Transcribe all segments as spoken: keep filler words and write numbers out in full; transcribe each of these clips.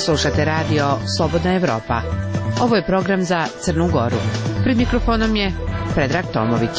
Slušate radio Slobodna Evropa. Ovo je program za Crnu Goru. Pred mikrofonom je Predrag Tomović.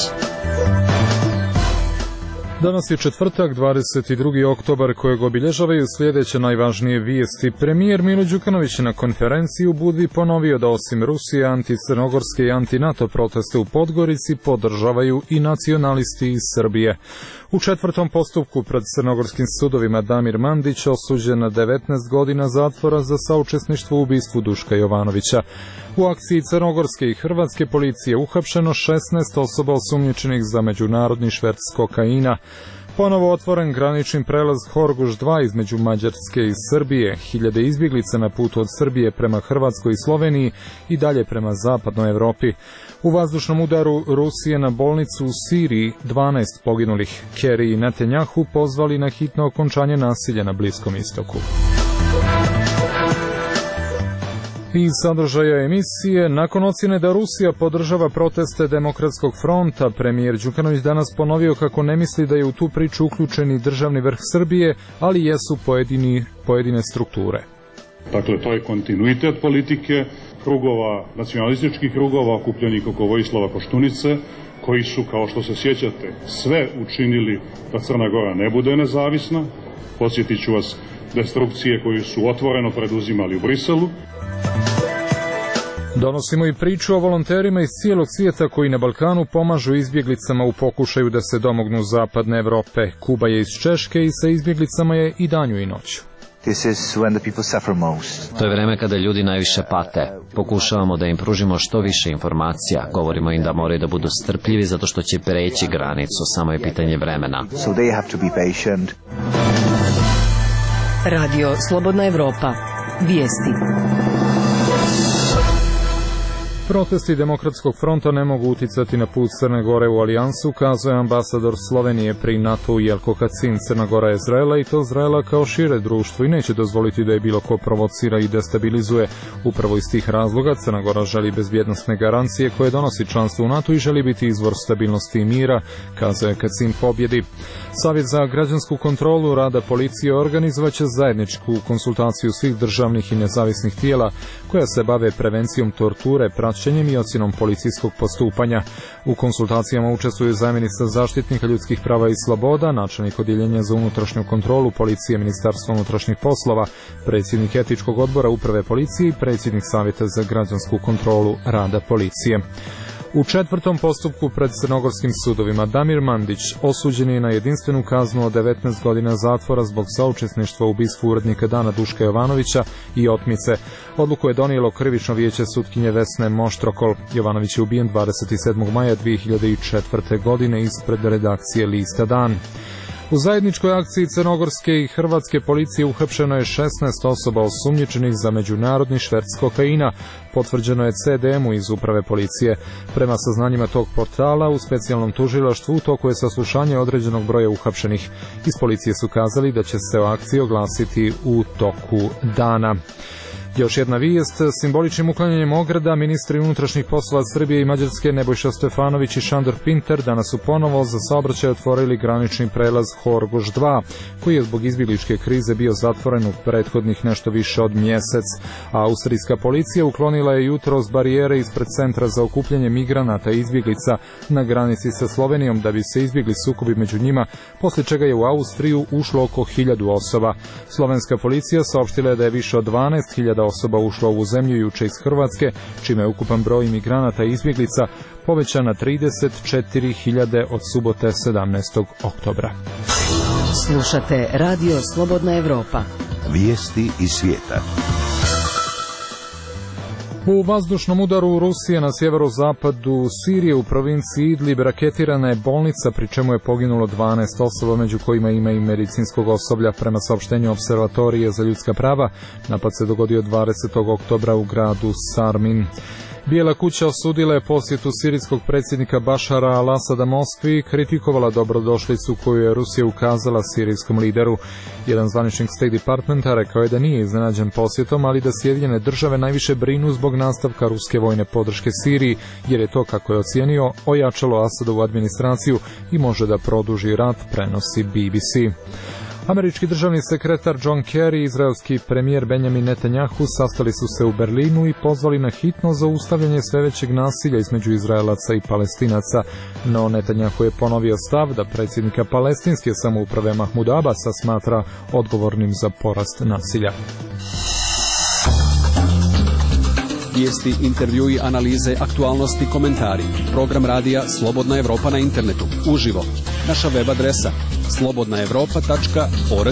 Danas je četvrtak, dvadeset drugi oktobar, kojeg obilježavaju sljedeće najvažnije vijesti. Premijer Milo Đukanović na konferenciji u Budvi ponovio da osim Rusije, anticrnogorske i anti-NATO proteste u Podgorici podržavaju i nacionalisti iz Srbije. U četvrtom postupku pred crnogorskim sudovima Damir Mandić osuđen na devetnaest godina zatvora za saučesništvo u ubistvu Duška Jovanovića. U akciji crnogorske i hrvatske policije uhapšeno šesnaest osoba osumnjičenih za međunarodni šverc kokaina. Ponovo otvoren granični prelaz Horgoš dva između Mađarske i Srbije. Hiljade izbjeglica na putu od Srbije prema Hrvatskoj i Sloveniji i dalje prema zapadnoj Evropi. U vazdušnom udaru Rusije na bolnicu u Siriji dvanaest poginulih. Kerry i Netanjahu pozvali na hitno okončanje nasilja na Bliskom istoku. Iz sadržaja emisije, nakon ocjene da Rusija podržava proteste Demokratskog fronta, premijer Đukanović danas ponovio kako ne misli da je u tu priču uključeni državni vrh Srbije, ali jesu pojedini, pojedine strukture. Dakle, to je kontinuitet politike krugova, nacionalističkih krugova okupljenih oko Vojislava Koštunice, koji su, kao što se sjećate, sve učinili da Crna Gora ne bude nezavisna. Podsjetit ću vas destrukcije koje su otvoreno preduzimali u Briselu. Donosimo i priču o volonterima iz cijelog svijeta koji na Balkanu pomažu izbjeglicama u pokušaju da se domognu zapadne Evrope. Kuba je iz Češke i sa izbjeglicama je i danju i noću. To je vreme kada ljudi najviše pate. Pokušavamo da im pružimo što više informacija. Govorimo im da moraju da budu strpljivi zato što će preći granicu. Samo je pitanje vremena. Radio Slobodna Evropa. Vijesti. Protesti Demokratskog fronta ne mogu uticati na put Crne Gore u alijansu, kazao je ambasador Slovenije pri NATO-u Jelko Kacin. Crna Gora je zrela i to zrela kao šire društvo i neće dozvoliti da je bilo ko provocira i destabilizuje. Upravo iz tih razloga Crna Gora želi bezbjednosne garancije koje donosi članstvo u NATO i želi biti izvor stabilnosti i mira, kazao je Kacin pobjedi. Savjet za građansku kontrolu rada policije organizovaće zajedničku konsultaciju svih državnih i nezavisnih tijela koja se bave prevencijom torture, praćenjem i ocjenom policijskog postupanja. U konsultacijama učestvuju zamjenica zaštitnika ljudskih prava i sloboda, načelnik odjeljenja za unutrašnju kontrolu policije Ministarstva unutrašnjih poslova, predsjednik etičkog odbora uprave policije i predsjednik savjeta za građansku kontrolu rada policije. U četvrtom postupku pred crnogorskim sudovima Damir Mandić osuđen je na jedinstvenu kaznu od devetnaest godina zatvora zbog saučesništva u ubistvu urednika Dana Duška Jovanovića i otmice. Odluku je donijelo krivično vijeće sutkinje Vesne Moštrokol. Jovanović je ubijen dvadeset sedmog maja dvije hiljade četvrte. godine ispred redakcije lista Dan. U zajedničkoj akciji crnogorske i hrvatske policije uhapšeno je šesnaest osoba osumnjičenih za međunarodni šverc kokaina, potvrđeno je C D M-u iz uprave policije. Prema saznanjima tog portala, u specijalnom tužilaštvu u toku je saslušanje određenog broja uhapšenih. Iz policije su kazali da će se o akciji oglasiti u toku dana. Još jedna vijest, simboličnim uklanjanjem ograda ministri unutrašnjih poslova Srbije i Mađarske Nebojša Stefanović i Šandor Pinter danas su ponovo za saobraćaj otvorili granični prelaz Horgoš dva, koji je zbog izbjegličke krize bio zatvoren u prethodnih nešto više od mjesec. A austrijska policija uklonila je jutros barijere ispred centra za okupljanje migranata i izbjeglica na granici sa Slovenijom da bi se izbjegli sukobi među njima, poslije čega je u Austriju ušlo oko hiljadu osoba. Slovenska policija saopštila je da je više od dvanaest hiljada osoba ušlo u ovu zemlju juče iz Hrvatske, čime je ukupan broj imigranata i izbjeglica povećan na trideset četiri hiljade od subote sedamnaestog oktobra. Slušate Radio Slobodna Evropa. Vijesti iz svijeta. U vazdušnom udaru Rusije na sjeverozapadu Sirije u provinciji Idlib raketirana je bolnica, pri čemu je poginulo dvanaest osoba, među kojima ima i medicinskog osoblja. Prema saopštenju Observatorije za ljudska prava, napad se dogodio dvadesetog oktobra u gradu Sarmin. Bijela kuća osudila je posjetu sirijskog predsjednika Bašara al-Asada Moskvi i kritikovala dobrodošlicu koju je Rusija ukazala sirijskom lideru. Jedan zvaničnik State Departmenta rekao je da nije iznenađen posjetom, ali da Sjedinjene države najviše brinu zbog nastavka ruske vojne podrške Siriji, jer je to, kako je ocijenio, ojačalo Asadovu administraciju i može da produži rat, prenosi B B C. Američki državni sekretar John Kerry i izraelski premijer Benjamin Netanjahu sastali su se u Berlinu i pozvali na hitno zaustavljanje sve većeg nasilja između Izraelaca i Palestinaca, no Netanjahu je ponovio stav da predsjednika palestinske samouprave Mahmuda Abasa smatra odgovornim za porast nasilja. Vijesti, intervjui, analize, aktualnosti, komentari. Program radija Slobodna Evropa na internetu. Uživo. Naša web adresa slobodna evropa tačka org.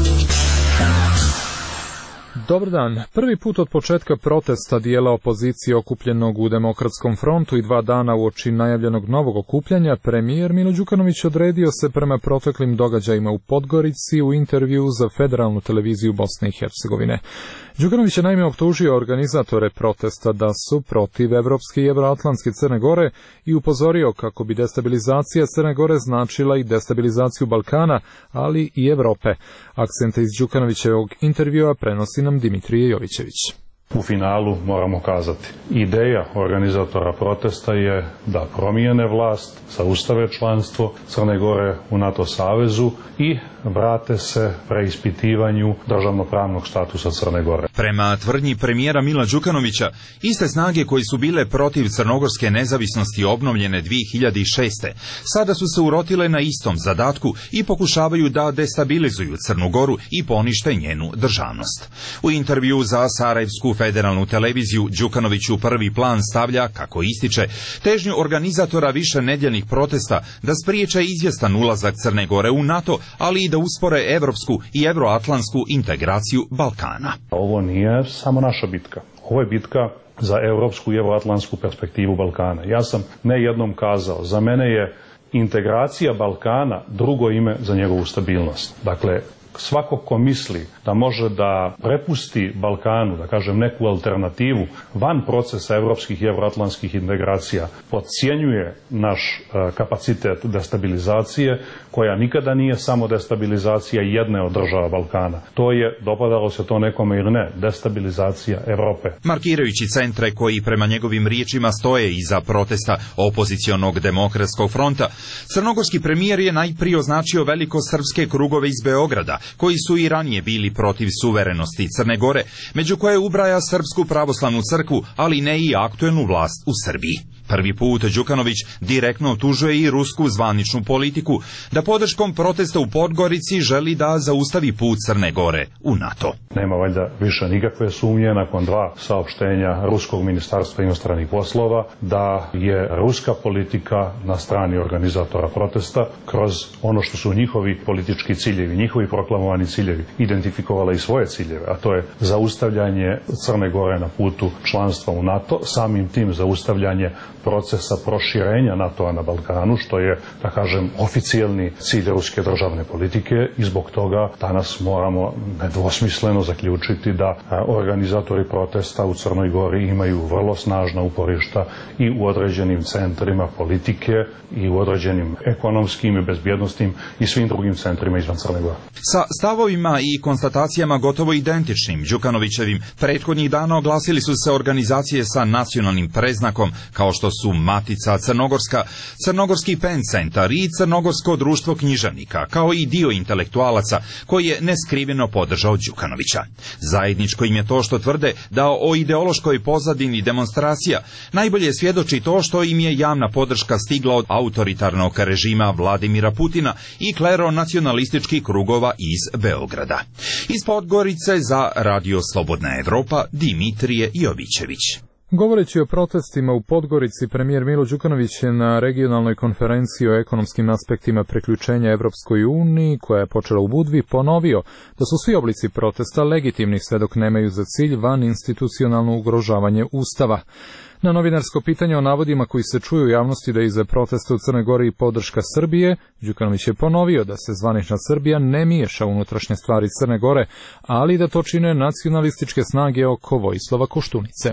Dobar dan. Prvi put od početka protesta dijela opozicije okupljenog u Demokratskom frontu i dva dana uoči najavljenog novog okupljanja, premijer Milo Đukanović odredio se prema proteklim događajima u Podgorici u intervju za federalnu televiziju Bosne i Hercegovine. Đukanović je naime optužio organizatore protesta da su protiv evropske i evroatlantske Crne Gore i upozorio kako bi destabilizacija Crne Gore značila i destabilizaciju Balkana, ali i Evrope. Akcente iz Đukanovićevog intervjua prenosi nam Dimitrije Jovićević. U finalu moramo kazati, ideja organizatora protesta je da promijene vlast, zaustave članstvo Crne Gore u NATO savezu i vrate se preispitivanju državnopravnog statusa Crne Gore. Prema tvrdnji premijera Mila Đukanovića, iste snage koji su bile protiv crnogorske nezavisnosti obnovljene dvije hiljade šeste. sada su se urotile na istom zadatku i pokušavaju da destabilizuju Crnu Goru i ponište njenu državnost. U intervju za Sarajevsku federalnu televiziju Đukanović u prvi plan stavlja, kako ističe, težnju organizatora više nedjeljnih protesta da spriječe izvjestan ulazak Crne Gore u NATO, ali i da uspore evropsku i evroatlantsku integraciju Balkana. Ovo nije samo naša bitka. Ovo je bitka za evropsku i evroatlantsku perspektivu Balkana. Ja sam ne jednom kazao, za mene je integracija Balkana drugo ime za njegovu stabilnost. Dakle, svako ko misli da može da prepusti Balkanu, da kažem, neku alternativu van procesa evropskih i evroatlantskih integracija, podcjenjuje naš uh, kapacitet destabilizacije, koja nikada nije samo destabilizacija jedne od država Balkana. To je, dopadalo se to nekome ili ne, destabilizacija Evrope. Markirajući centre koji prema njegovim riječima stoje iza protesta opozicionog Demokratskog fronta, crnogorski premijer je najprije označio velikosrpske krugove iz Beograda, koji su i ranije bili protiv suverenosti Crne Gore, među koje ubraja Srpsku pravoslavnu crkvu, ali ne i aktuelnu vlast u Srbiji. Prvi put Đukanović direktno optužuje i rusku zvaničnu politiku da podrškom protesta u Podgorici želi da zaustavi put Crne Gore u NATO. Nema valjda više nikakve sumnje nakon dva saopštenja Ruskog ministarstva inostranih poslova da je ruska politika na strani organizatora protesta kroz ono što su njihovi politički ciljevi, njihovi proklamovani ciljevi, identifikovala i svoje ciljeve, a to je zaustavljanje Crne Gore na putu članstva u NATO, samim tim zaustavljanje procesa proširenja NATO-a na Balkanu, što je, da kažem, oficijelni cilj ruske državne politike i zbog toga danas moramo nedvosmisleno zaključiti da organizatori protesta u Crnoj Gori imaju vrlo snažna uporišta i u određenim centrima politike i u određenim ekonomskim i bezbjednostnim i svim drugim centrima izvan Crne Gore. Sa stavovima i konstatacijama gotovo identičnim Đukanovićevim prethodnih dana oglasili su se organizacije sa nacionalnim preznakom, kao što su Matica Crnogorska, Crnogorski pen centar i Crnogorsko društvo književnika, kao i dio intelektualaca koji je neskriveno podržao Đukanovića. Zajedničko im je to što tvrde da o ideološkoj pozadini demonstracija najbolje svjedoči to što im je javna podrška stigla od autoritarnog režima Vladimira Putina i kleronacionalističkih krugova iz Beograda. Iz Podgorice za Radio Slobodna Evropa, Dimitrije Jovićević. Govoreći o protestima u Podgorici, premijer Milo Đukanović je na regionalnoj konferenciji o ekonomskim aspektima priključenja Evropskoj uniji, koja je počela u Budvi, ponovio da su svi oblici protesta legitimni sve dok nemaju za cilj van institucionalno ugrožavanje Ustava. Na novinarsko pitanje o navodima koji se čuju u javnosti da je iza protesta u Crnoj Gori i podrška Srbije, Đukanović je ponovio da se zvanična Srbija ne miješa unutrašnje stvari Crne Gore, ali da to čine nacionalističke snage oko Vojislava Koštunice.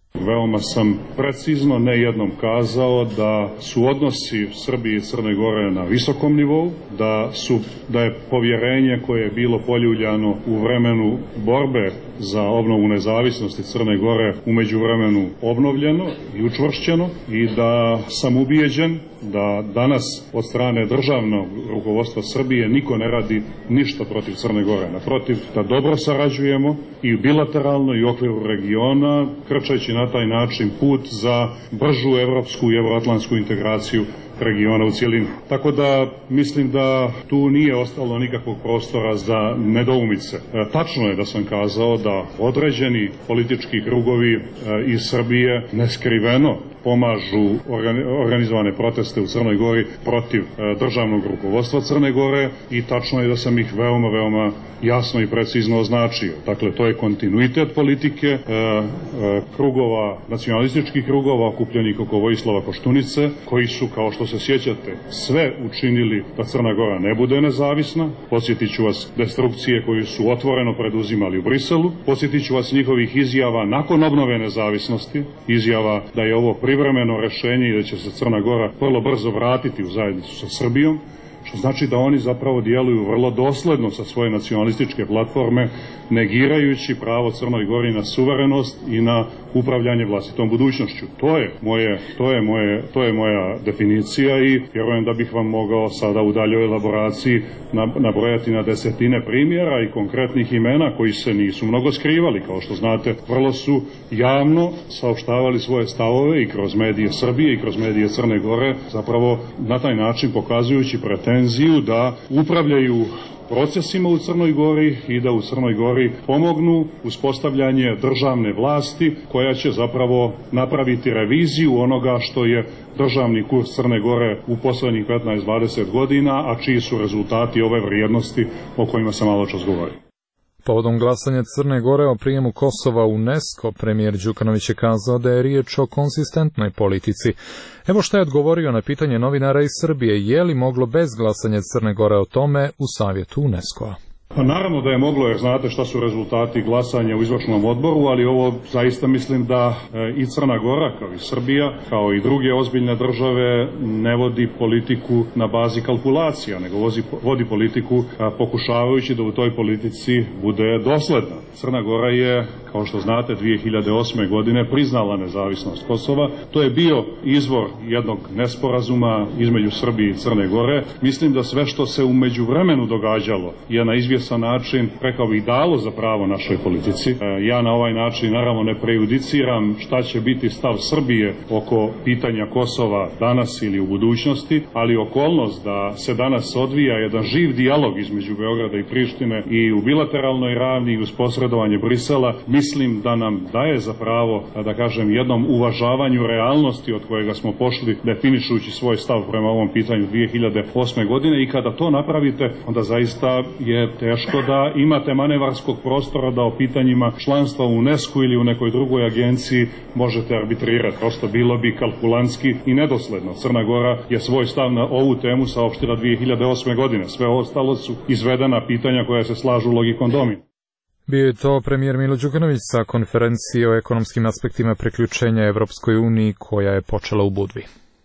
Veoma sam precizno ne jednom kazao da su odnosi Srbije i Crne Gore na visokom nivou, da, su, da je povjerenje koje je bilo poljuljano u vremenu borbe za obnovu nezavisnosti Crne Gore u međuvremenu obnovljeno i učvršćeno i da sam ubijeđen da danas od strane državnog rukovodstva Srbije niko ne radi ništa protiv Crne Gore. Naprotiv, da dobro sarađujemo i bilateralno i u okviru regiona, krčeći na taj način put za bržu evropsku i evroatlantsku integraciju regiona u cijelini. Tako da mislim da tu nije ostalo nikakvog prostora za nedoumice. E, tačno je da sam kazao da određeni politički krugovi e, iz Srbije neskriveno pomažu organizovane proteste u Crnoj Gori protiv e, državnog rukovodstva Crne Gore i tačno je da sam ih veoma, veoma jasno i precizno označio. Dakle, to je kontinuitet politike e, e, krugova, nacionalističkih krugova okupljenih oko Vojislava Koštunice, koji su, kao što se sjećate, sve učinili da Crna Gora ne bude nezavisna. Podsjetit ću vas destrukcije koju su otvoreno preduzimali u Briselu. Podsjetit ću vas njihovih izjava nakon obnove nezavisnosti, izjava da je ovo privremeno rešenje i da će se Crna Gora vrlo brzo vratiti u zajednicu sa Srbijom, što znači da oni zapravo djeluju vrlo dosledno sa svoje nacionalističke platforme, negirajući pravo Crnoj Gori na suverenost i na upravljanje vlastitom budućnošću. To je moje, to je moje, to je moja definicija i vjerujem da bih vam mogao sada u daljoj elaboraciji nabrojati na desetine primjera i konkretnih imena koji se nisu mnogo skrivali. Kao što znate, vrlo su javno saopštavali svoje stavove i kroz medije Srbije i kroz medije Crne Gore, zapravo na taj način pokazujući pretenziju da upravljaju procesima u Crnoj Gori i da u Crnoj Gori pomognu uspostavljanje državne vlasti koja će zapravo napraviti reviziju onoga što je državni kurs Crne Gore u poslednjih petnaest dvadeset godina, a čiji su rezultati ove vrijednosti o kojima sam malo čas govorio. Povodom glasanja Crne Gore o prijemu Kosova u UNESCO, premijer Đukanović je kazao da je riječ o konsistentnoj politici. Evo što je odgovorio na pitanje novinara iz Srbije, je li moglo bez glasanja Crne Gore o tome u savjetu UNESCO-a. Pa naravno da je moglo, jer znate šta su rezultati glasanja u izvršnom odboru, ali ovo zaista mislim da i Crna Gora, kao i Srbija, kao i druge ozbiljne države, ne vodi politiku na bazi kalkulacija, nego vozi, vodi politiku pokušavajući da u toj politici bude dosledna. Crna Gora je, kao što znate, dvije hiljade osme. godine priznala nezavisnost Kosova. To je bio izvor jednog nesporazuma između Srbije i Crne Gore. Mislim da sve što se u međuvremenu događalo je na izvjesan način, rekao bih, dalo za pravo našoj politici. Ja na ovaj način naravno ne prejudiciram šta će biti stav Srbije oko pitanja Kosova danas ili u budućnosti, ali okolnost da se danas odvija jedan živ dijalog između Beograda i Prištine i u bilateralnoj ravni i uz posredovanje Brisela, mislim da nam daje za pravo, da kažem, jednom uvažavanju realnosti od kojega smo pošli definišujući svoj stav prema ovom pitanju dvije hiljade osme. godine i kada to napravite, onda zaista je teško da imate manevarskog prostora da o pitanjima članstva u UNESCO ili u nekoj drugoj agenciji možete arbitrirati. Prosto bilo bi kalkulantski i nedosledno. Crna Gora je svoj stav na ovu temu saopštila dvije hiljade osme. godine. Sve ostalo su izvedena pitanja koja se slažu logikom domina. Bio je to premijer Milo Đukanović sa konferencije o ekonomskim aspektima priključenja Evropskoj uniji koja je počela u Budvi.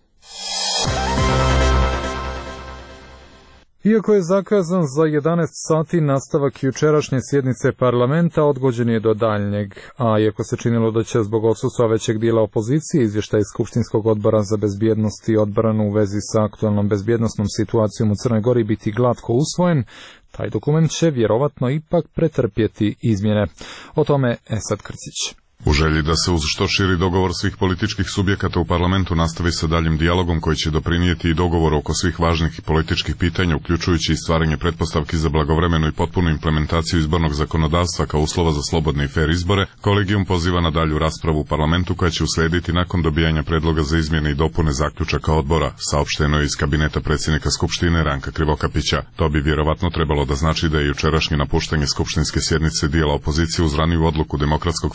Iako je zakazan za jedanaest sati, nastavak jučerašnje sjednice parlamenta odgođen je do daljnjeg, a iako se činilo da će zbog odsustva većeg dijela opozicije izvještaj Skupštinskog odbora za bezbjednost i odbranu u vezi sa aktualnom bezbjednosnom situacijom u Crnoj Gori biti glatko usvojen, taj dokument će vjerovatno ipak pretrpjeti izmjene. O tome Esad Krcić. U želji da se uz što širi dogovor svih političkih subjekata u parlamentu nastavi sa daljim dijalogom koji će doprinijeti i dogovor oko svih važnih političkih pitanja, uključujući i stvaranje pretpostavki za blagovremenu i potpunu implementaciju izbornog zakonodavstva kao uslova za slobodne i fer izbore, kolegijum poziva na dalju raspravu u parlamentu koja će uslijediti nakon dobijanja predloga za izmjene i dopune zaključaka odbora, saopšteno iz kabineta predsjednika Skupštine Ranka Krivokapića. To bi vjerovatno trebalo da znači da je jučerašnje napuštanje skupštinske sjednice dijela opozicije uz raniju odluku Demokratskog fronta da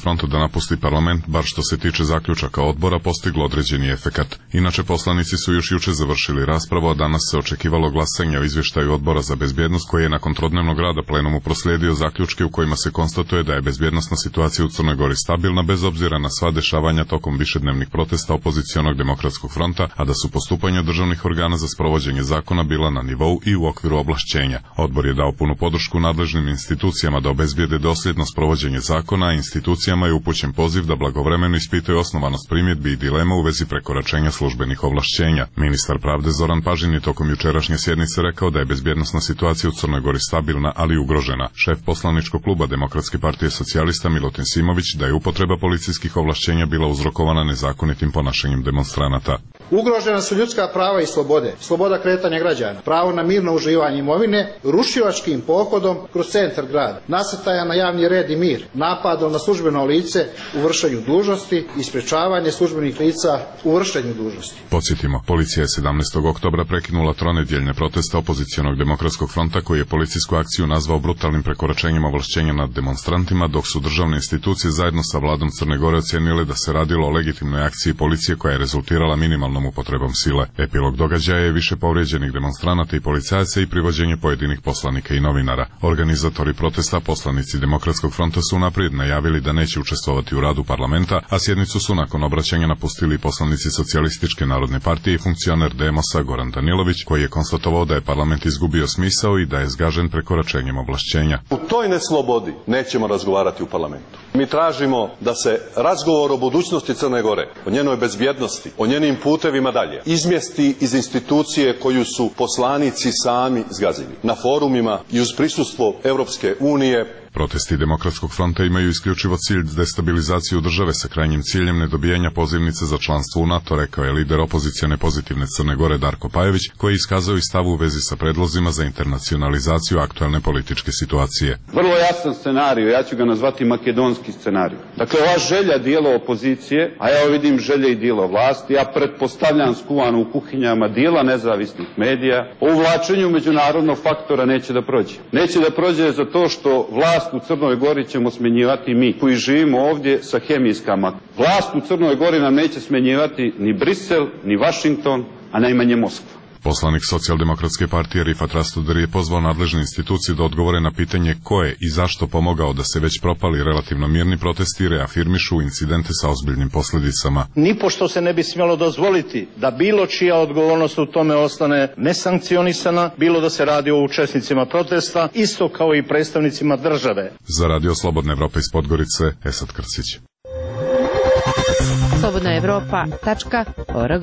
napusti parlament, bar što se tiče zaključaka odbora, postiglo određeni efekat. Inače, poslanici su još juče završili raspravu, a danas se očekivalo glasanje o izvještaju odbora za bezbjednost, koji je nakon trodnevnog rada plenumu proslijedio zaključke u kojima se konstatuje da je bezbjednosna situacija u Crnoj Gori stabilna bez obzira na sva dešavanja tokom višednevnih protesta opozicionog demokratskog fronta, a da su postupanja državnih organa za sprovođenje zakona bila na nivou i u okviru ovlašćenja. Odbor je dao punu podršku nadležnim institucijama da obezbijede dosljedno sprovođenje zakona, a institucijama je upućen poziv da blagovremeno ispitaju osnovanost primjedbi i dilema u vezi prekoračenja službenih ovlašćenja. Ministar pravde Zoran Pažin je tokom jučerašnje sjednice rekao da je bezbjednosna situacija u Crnoj Gori stabilna, ali ugrožena. Šef poslaničkog kluba Demokratske partije socijalista Milutin Simović da je upotreba policijskih ovlašćenja bila uzrokovana nezakonitim ponašanjem demonstranata. Ugrožena su ljudska prava i slobode, sloboda kretanja građana, pravo na mirno uživanje imovine, rušilačkim pohodom kroz centar grada, nasrtaja na javni red i mir, napadom na službeno lice u vršenju dužnosti i sprečavanje službenih lica u vršenju dužnosti. Podsjetimo, policija je sedamnaestog oktobra prekinula tronedjeljne proteste opozicionog demokratskog fronta, koji je policijsku akciju nazvao brutalnim prekoračenjem ovlašćenja nad demonstrantima, dok su državne institucije zajedno sa vladom Crne Gore ocijenile da se radilo o legitimnoj akciji policije koja je rezultirala minimalnom upotrebom sile. Epilog događaja je više povrijeđenih demonstranata i policajaca i privođenje pojedinih poslanika i novinara. Organizatori protesta, poslanici Demokratskog fronta, su naprijed najavili da neće učestvovati u radu parlamenta, a sjednicu su nakon obraćanja napustili poslanici Socijalističke narodne partije i funkcioner Demosa Goran Danilović, koji je konstatovao da je parlament izgubio smisao i da je zgažen prekoračenjem ovlašćenja. U toj neslobodi nećemo razgovarati u parlamentu. Mi tražimo da se razgovor o budućnosti Crne Gore, o njenoj bezbjednosti, o njenim putevima dalje, izmjesti iz institucije koju su poslanici sami zgazili. Na forumima i uz prisustvo Europske unije. Protesti Demokratskog fronta imaju isključivo cilj destabilizaciju države sa krajnjim ciljem nedobijanja pozivnice za članstvo u NATO, rekao je lider opozicione Pozitivne Crne Gore Darko Pajević, koji je iskazao i stav u vezi sa predlozima za internacionalizaciju aktualne političke situacije. Vrlo jasan scenarij, ja ću ga nazvati makedonski scenarij. Dakle, ova želja dijela opozicije, a ja vidim želje i dijela vlasti, ja pretpostavljam skuvano u kuhinjama dijela nezavisnih medija, o uvlačenju međunarodnog faktora neće da prođe. Neće da prođe zato što vlast u Crnoj Gori ćemo smjenjivati mi, koji živimo ovdje sa hemijskama. Vlast u Crnoj Gori nam neće smjenjivati ni Brisel, ni Washington, a najmanje Moskva. Poslanik Socijaldemokratske partije Rifat Rastoder je pozvao nadležne institucije da odgovore na pitanje ko je i zašto pomogao da se već propali relativno mirni protesti reafirmišu incidente sa ozbiljnim posljedicama. Nipošto se ne bi smjelo dozvoliti da bilo čija odgovornost u tome ostane nesankcionisana, bilo da se radi o učesnicima protesta, isto kao i predstavnicima države. Za Radio Slobodna Evropa iz Podgorice, Esad Krcić. slobodna evropa tačka org.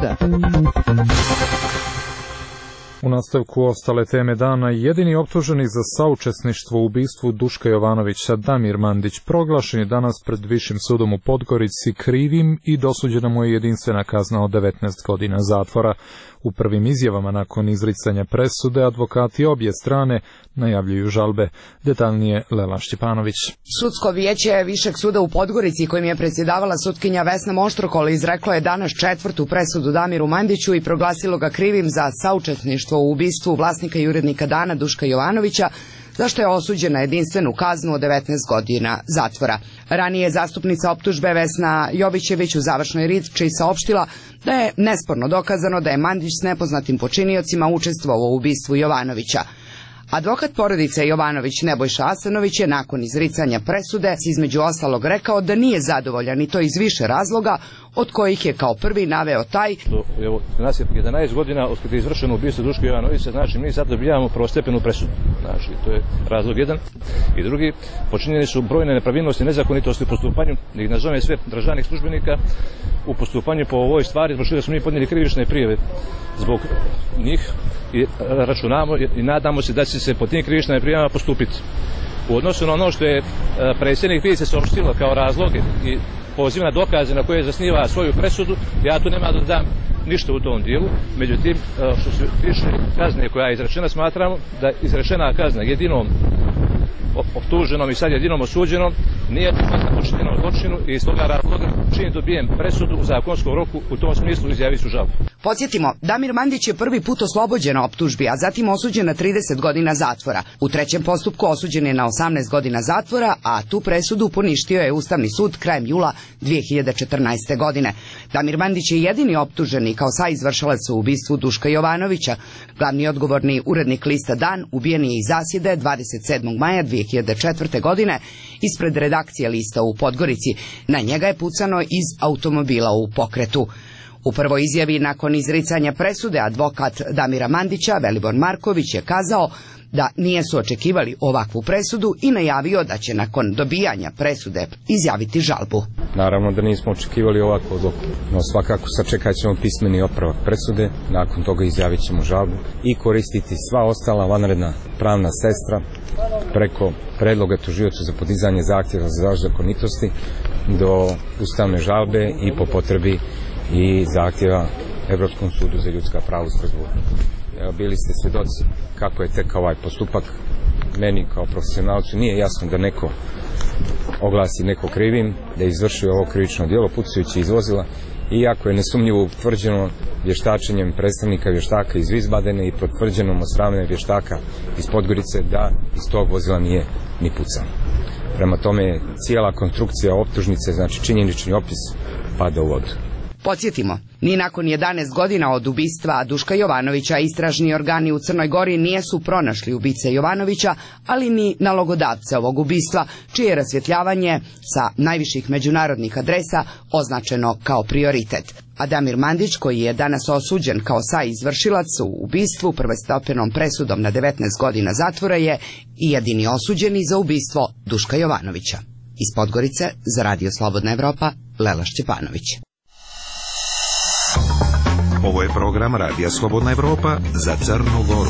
U nastavku ostale teme dana, jedini optuženi za saučesništvo u ubistvu Duška Jovanovića, Damir Mandić, proglašen je danas pred Višim sudom u Podgorici krivim i dosuđena mu je jedinstvena kazna od devetnaest godina zatvora. U prvim izjavama nakon izricanja presude, advokati obje strane najavljuju žalbe. Detaljnije Lela Šćepanović. Sudsko vijeće Višeg suda u Podgorici, kojim je predsjedavala sutkinja Vesna Moštrokol, izreklo je danas četvrtu presudu Damiru Mandiću i proglasilo ga krivim za saučesništvo u ubistvu vlasnika i urednika Dana Duška Jovanovića, za što je osuđen na jedinstvenu kaznu od devetnaest godina zatvora. Ranije zastupnica optužbe Vesna Jovićević u završnoj riči saopštila da je nesporno dokazano da je Mandić s nepoznatim počiniocima učestvovao u ubistvu Jovanovića. Advokat porodice Jovanović Nebojša Asanović je nakon izricanja presude između ostalog rekao da nije zadovoljan i to iz više razloga, od kojih je kao prvi naveo taj. Evo, nas je jedanaest godina od kada je izvršeno ubistvo Duška Jovanovića, znači mi sad dobijamo prvostepenu presudu. Znači, to je razlog jedan. I drugi, počinjene su brojne nepravilnosti i nezakonitosti u postupanju, da ih nazovem sve državnih službenika, u postupanju po ovoj stvari, zbog što smo mi podnijeli krivične prijave zbog njih i računamo i nadamo se da će se po tim krivičnim prijavama postupiti. U odnosu na ono što je predsjednik Vice saopštilo kao razloge i poziv na dokaze na koje zasniva svoju presudu, ja tu nema da dam ništa u tom dijelu. Međutim, što se tiče kazne koja je izrečena, smatramo da izrečena kazna jedinom optuženom i sad jedinom osuđenom nije adekvatna počinjenom zločinu i iz toga razloga čim dobijem presudu u zakonskom roku, u tom smislu izjavit ću žalbu. Podsjetimo, Damir Mandić je prvi put oslobođen optužbi, a zatim osuđen na trideset godina zatvora. U trećem postupku osuđen je na osamnaest godina zatvora, a tu presudu poništio je Ustavni sud krajem jula dve hiljade četrnaeste. godine. Damir Mandić je jedini optuženi kao saizvršilac u ubistvu Duška Jovanovića. Glavni odgovorni urednik lista Dan ubijen je iz zasjede dvadeset sedmog maja dve hiljade četvrte. godine ispred redakcije lista u Podgorici. Na njega je pucano iz automobila u pokretu. U prvoj izjavi nakon izricanja presude advokat Damira Mandića, Velibor Marković, je kazao da nisu očekivali ovakvu presudu i najavio da će nakon dobijanja presude izjaviti žalbu. Naravno da nismo očekivali ovakvu odluku, no svakako sačekat ćemo pismeni otpravak presude, nakon toga izjavit ćemo žalbu i koristiti sva ostala vanredna pravna sredstva preko predloga tužioca za podizanje zahtjeva za zaštitu zakonitosti do ustavne žalbe i po potrebi i zahtjeva Evropskom sudu za ljudska prava u Strasburu. Evo, bili ste svjedoci kako je tekao ovaj postupak. Meni kao profesionalcu nije jasno da neko oglasi neko krivim, da je izvršio ovo krivično djelo pucajući iz vozila, iako je nesumnjivo utvrđeno vještačenjem predstavnika vještaka iz Wiesbadena i potvrđenom od strane vještaka iz Podgorice da iz tog vozila nije ni pucano. Prema tome, cijela konstrukcija optužnice, znači činjenični opis, pada u vodu. Podsjetimo, ni nakon jedanaest godina od ubistva Duška Jovanovića istražni organi u Crnoj Gori nisu pronašli ubice Jovanovića, ali ni nalogodavce ovog ubistva, čije je rasvjetljavanje sa najviših međunarodnih adresa označeno kao prioritet. A Damir Mandić, koji je danas osuđen kao saizvršilac u ubistvu prvostepenom presudom na devetnaest godina zatvora, je i jedini osuđeni za ubistvo Duška Jovanovića. Iz Podgorice za Radio Slobodna Evropa, Lela Šćepanović. Ovo je program Radija Slobodna Evropa za Crnu Goru.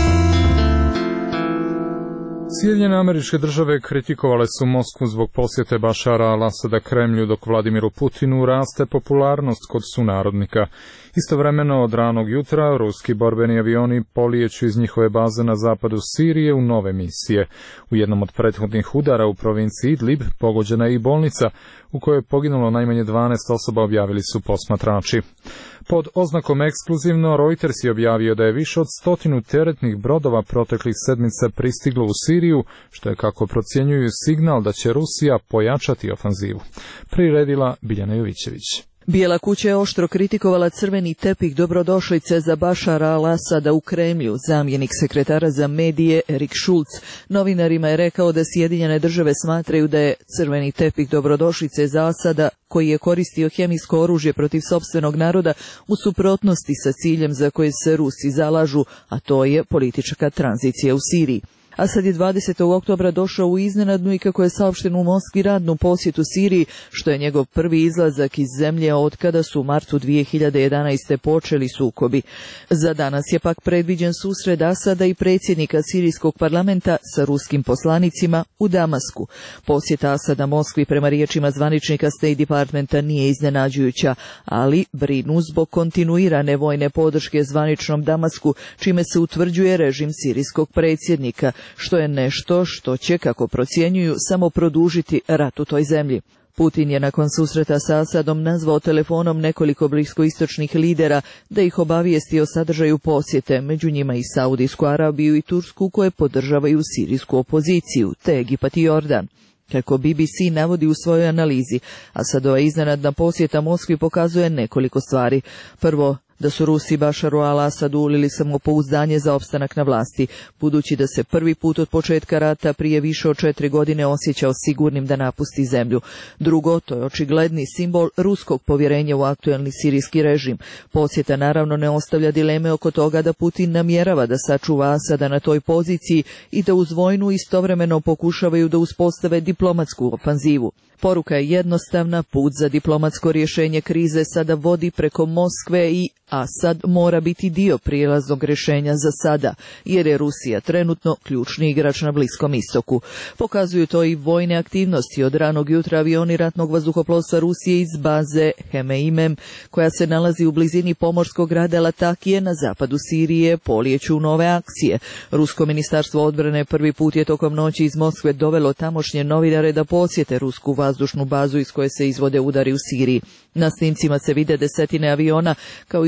Sjedinjene Američke Države kritikovale su Moskvu zbog posjete Bašara al-Asada Kremlju, dok Vladimiru Putinu raste popularnost kod sunarodnika. Istovremeno od ranog jutra ruski borbeni avioni polijeću iz njihove baze na zapadu Sirije u nove misije. U jednom od prethodnih udara u provinciji Idlib pogođena je i bolnica u kojoj je poginulo najmanje dvanaest osoba, objavili su posmatrači. Pod oznakom ekskluzivno, Reuters je objavio da je više od stotinu teretnih brodova proteklih sedmica pristiglo u Siriju, što je, kako procjenjuju, signal da će Rusija pojačati ofanzivu. Priredila Biljana Jovićević. Bijela kuća je oštro kritikovala crveni tepih dobrodošlice za Bašara al-Asada u Kremlju. Zamjenik sekretara za medije Erik Schulz novinarima je rekao da Sjedinjene Države smatraju da je crveni tepih dobrodošlice za Asada, koji je koristio hemijsko oružje protiv sopstvenog naroda, u suprotnosti sa ciljem za koje se Rusi zalažu, a to je politička tranzicija u Siriji. Asad je dvadesetog oktobra došao u iznenadnu i, kako je saopšteno u Moskvi, radnu posjetu Siriji, što je njegov prvi izlazak iz zemlje od kada su u martu dve hiljade jedanaeste. počeli sukobi. Za danas je pak predviđen susret Asada i predsjednika sirijskog parlamenta sa ruskim poslanicima u Damasku. Posjeta Asada Moskvi, prema riječima zvaničnika State Departmenta, nije iznenađujuća, ali brinu zbog kontinuirane vojne podrške zvaničnom Damasku, čime se utvrđuje režim sirijskog predsjednika, što je nešto što će, kako procjenjuju, samo produžiti rat u toj zemlji. Putin je nakon susreta sa Asadom nazvao telefonom nekoliko bliskoistočnih lidera da ih obavijesti o sadržaju posjete, među njima i Saudijsku Arabiju i Tursku, koje podržavaju sirijsku opoziciju, te Egipat i Jordan. Kako B B C navodi u svojoj analizi, Asadova iznenadna posjeta Moskvi pokazuje nekoliko stvari. Prvo, da su Rusi Bašaru al-Asadu ulili samopouzdanje za opstanak na vlasti, budući da se prvi put od početka rata prije više od četiri godine osjećao sigurnim da napusti zemlju. Drugo, to je očigledni simbol ruskog povjerenja u aktuelni sirijski režim. Posjeta naravno ne ostavlja dileme oko toga da Putin namjerava da sačuva Asada na toj poziciji i da uz vojnu istovremeno pokušavaju da uspostave diplomatsku ofanzivu. Poruka je jednostavna, put za diplomatsko rješenje krize sada vodi preko Moskve i Asad mora biti dio prijelaznog rješenja za sada, jer je Rusija trenutno ključni igrač na Bliskom istoku. Pokazuju to i vojne aktivnosti. Od ranog jutra avioni ratnog vazduhoplovstva Rusije iz baze Hemeimem, koja se nalazi u blizini pomorskog grada Latakije na zapadu Sirije, polijeću u nove akcije. Rusko ministarstvo odbrane prvi put je tokom noći iz Moskve dovelo tamošnje novinare da posjete rusku vazdušnu bazu iz koje se izvode udari u Siriji. Na snimcima se vide desetine aviona, kao i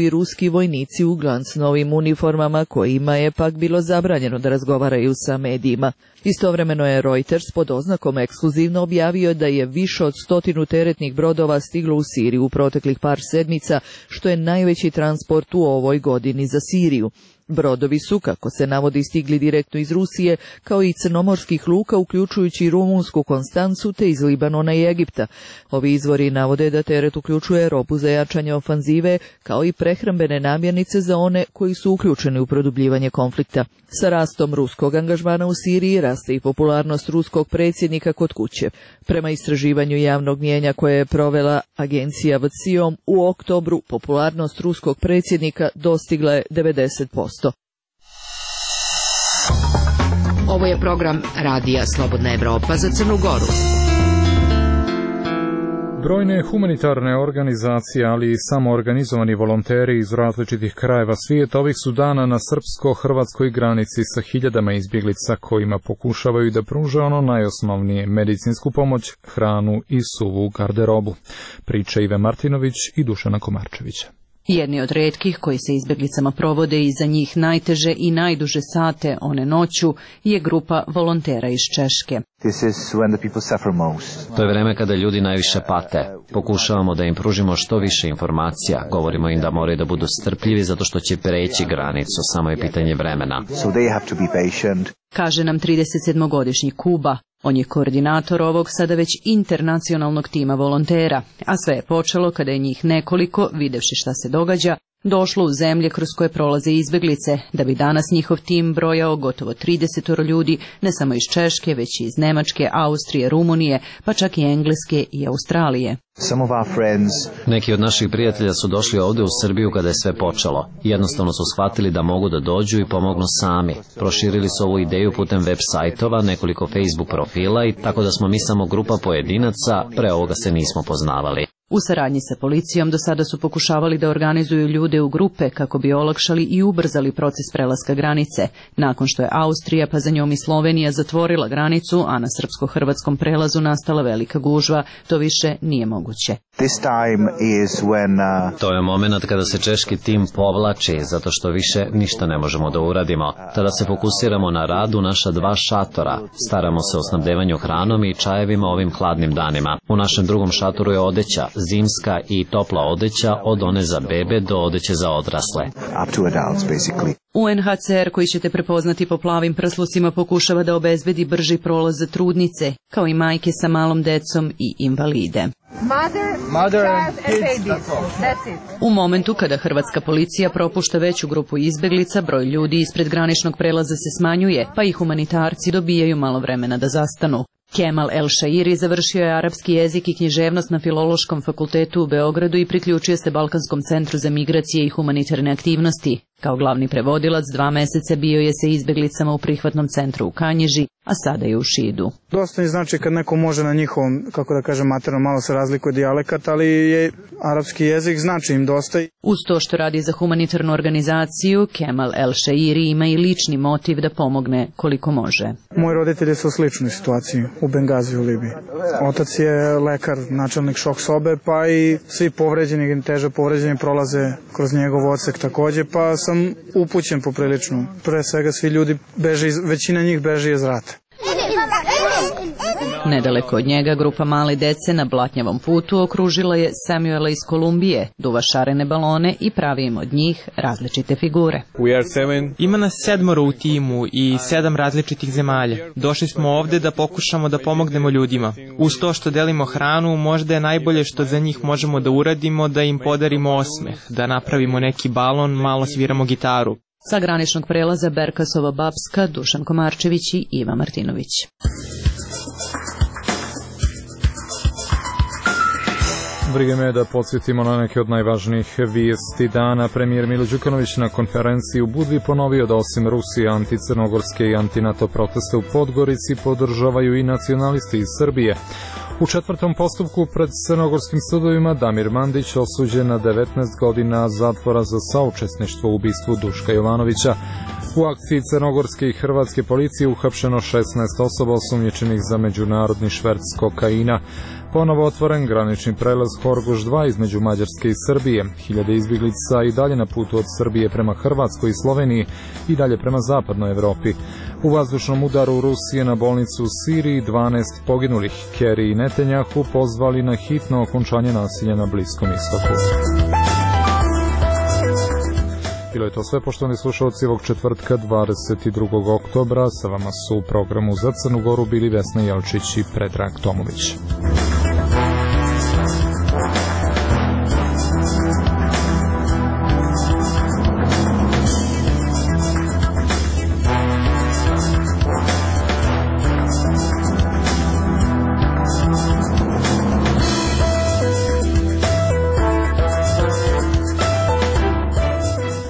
bili ruski vojnici u glancnovim uniformama kojima je pak bilo zabranjeno da razgovaraju sa medijima. Istovremeno je Reuters pod oznakom ekskluzivno objavio da je više od stotinu teretnih brodova stiglo u Siriju u proteklih par sedmica, što je najveći transport u ovoj godini za Siriju. Brodovi su, kako se navodi, stigli direktno iz Rusije, kao i crnomorskih luka, uključujući i rumunsku Konstancu, te iz Libanona i Egipta. Ovi izvori navode da teret uključuje robu za jačanje ofanzive, kao i prehrambene namirnice za one koji su uključeni u produbljivanje konflikta. Sa rastom ruskog angažmana u Siriji raste i popularnost ruskog predsjednika kod kuće. Prema istraživanju javnog mnijenja koje je provela agencija V C I O M, u oktobru popularnost ruskog predsjednika dostigla je devedeset posto. Ovo je program Radija Slobodna Evropa za Crnu Goru. Brojne humanitarne organizacije, ali i samoorganizovani volonteri iz različitih krajeva svijeta ovih su dana na srpsko-hrvatskoj granici sa hiljadama izbjeglica kojima pokušavaju da pruže ono najosnovnije, medicinsku pomoć, hranu i suvu garderobu. Priča Ive Martinović i Dušana Komarčevića. Jedni od retkih koji se izbjeglicama provode i za njih najteže i najduže sate, one noću, je grupa volontera iz Češke. To je vreme kada ljudi najviše pate. Pokušavamo da im pružimo što više informacija. Govorimo im da moraju da budu strpljivi zato što će preći granicu, samo je pitanje vremena. Kaže nam tridesetsedmogodišnji Kuba. On je koordinator ovog sada već internacionalnog tima volontera, a sve je počelo kada je njih nekoliko, videvši šta se događa, došlo u zemlje kroz koje prolaze izbjeglice, da bi danas njihov tim brojao gotovo trideset ljudi, ne samo iz Češke, već i iz Nemačke, Austrije, Rumunije, pa čak i Engleske i Australije. Neki od naših prijatelja su došli ovdje u Srbiju kada je sve počelo. Jednostavno su shvatili da mogu da dođu i pomognu sami. Proširili su ovu ideju putem web sajtova, nekoliko Facebook profila i tako da smo mi samo grupa pojedinaca, pre ovoga se nismo poznavali. U saradnji sa policijom do sada su pokušavali da organizuju ljude u grupe kako bi olakšali i ubrzali proces prelaska granice. Nakon što je Austrija, pa za njom i Slovenija, zatvorila granicu, a na srpsko-hrvatskom prelazu nastala velika gužva, to više nije moguće. To je moment kada se češki tim povlači, zato što više ništa ne možemo da uradimo. Tada se fokusiramo na rad u naša dva šatora. Staramo se o snabdevanju hranom i čajevima ovim hladnim danima. U našem drugom šatoru je odeća, zimska i topla odeća, od one za bebe do odeće za odrasle. U N H C R, koji ćete prepoznati po plavim prslucima, pokušava da obezbedi brži prolaz za trudnice, kao i majke sa malom decom i invalide. U momentu kada hrvatska policija propušta veću grupu izbjeglica, broj ljudi ispred graničnog prelaza se smanjuje, pa i humanitarci dobijaju malo vremena da zastanu. Kemal El Shairi završio je arapski jezik i književnost na Filološkom fakultetu u Beogradu i priključio se Balkanskom centru za migracije i humanitarne aktivnosti. Kao glavni prevodilac dva meseca bio je sa izbjeglicama u prihvatnom centru u Kanjiži, a sada je u Šidu. Dosta mi znači kad neko može na njihovom, kako da kažem, materno, malo se razlikuje dijalekat, ali je arapski jezik znači im dosta. Uz to što radi za humanitarnu organizaciju, Kemal El Shairi ima i lični motiv da pomogne koliko može. Moji roditelji su u sličnoj situaciji u Bengaziju u Libiji. Otac je lekar, načelnik šok sobe, pa i svi povređeni, teže povređeni prolaze kroz njegov odsek takođe, pa sam upućen poprilično. Pre svega svi ljudi beže, iz, većina njih beže iz rata. Nedaleko od njega grupa male dece na blatnjavom putu okružila je Samuela iz Kolumbije, duva šarene balone i pravi im od njih različite figure. Ima nas sedmoro u timu i sedam različitih zemalja. Došli smo ovde da pokušamo da pomognemo ljudima. Uz to što delimo hranu, možda je najbolje što za njih možemo da uradimo da im podarimo osmeh, da napravimo neki balon, malo sviramo gitaru. Sa graničnog prelaza Berkasova Bapska, Dušan Komarčević i Iva Martinović. Brige me da podsjetimo na neke od najvažnijih vijesti dana. Premijer Milo Đukanović na konferenciji u Budvi ponovio da osim Rusije, anticrnogorske i antinato proteste u Podgorici podržavaju i nacionalisti iz Srbije. U četvrtom postupku pred crnogorskim sudovima Damir Mandić osuđen na devetnaest godina zatvora za saučesništvo u ubistvu Duška Jovanovića. U akciji crnogorske i hrvatske policije uhapšeno šesnaest osoba osumnjičenih za međunarodni šverc kokaina. Ponovo otvoren granični prelaz Horgoš dva između Mađarske i Srbije. Hiljade izbjeglica i dalje na putu od Srbije prema Hrvatskoj i Sloveniji i dalje prema zapadnoj Evropi. U vazdušnom udaru Rusije na bolnicu u Siriji dvanaest poginulih. Kerry i Netanjahu pozvali na hitno okončanje nasilja na Bliskom istoku. Bilo je to sve, poštovani slušalci, ovog četvrtka dvadeset drugog oktobra. Sa vama su u programu za Crnu Goru bili Vesna Jelčić i Predrag Tomović.